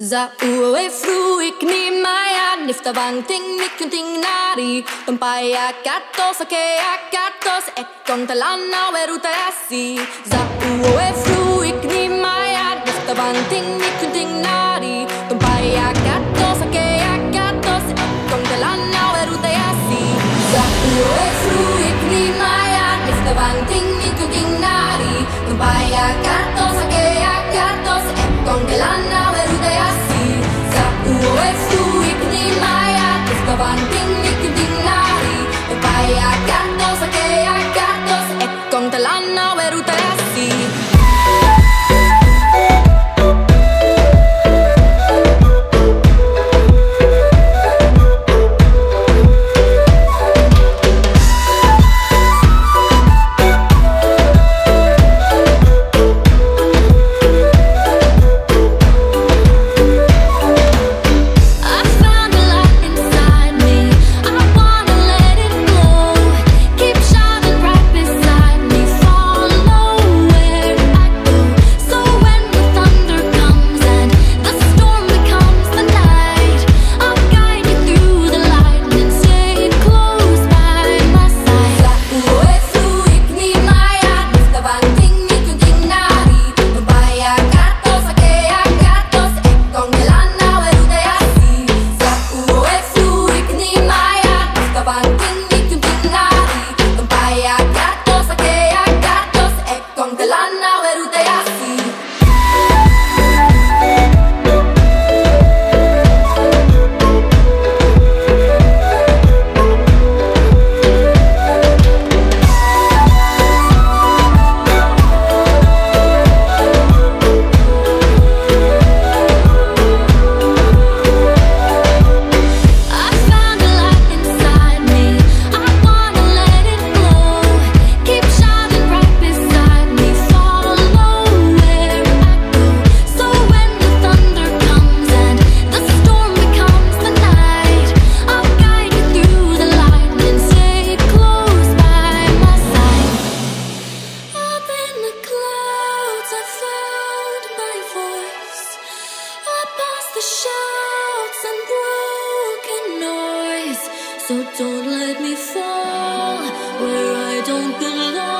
Za ue fruik ni maya nifta bang ting mikunting nari tempai akatos ake akatos ekong talana weruta asi. Za ue fruik ni maya nifta bang ting mikunting nari tempai akatos ake akatos ekong talana weruta asi. Za ue fruik ni maya nifta bang ting mikunting nari tempai akatos ake akatos ekong talana weruta asi. Za ue fruik ni maya nifta bang ting mikunting nari tempai akatos ake akatos ekong talana weruta asi. Shouts and broken noise, so don't let me fall where I don't belong.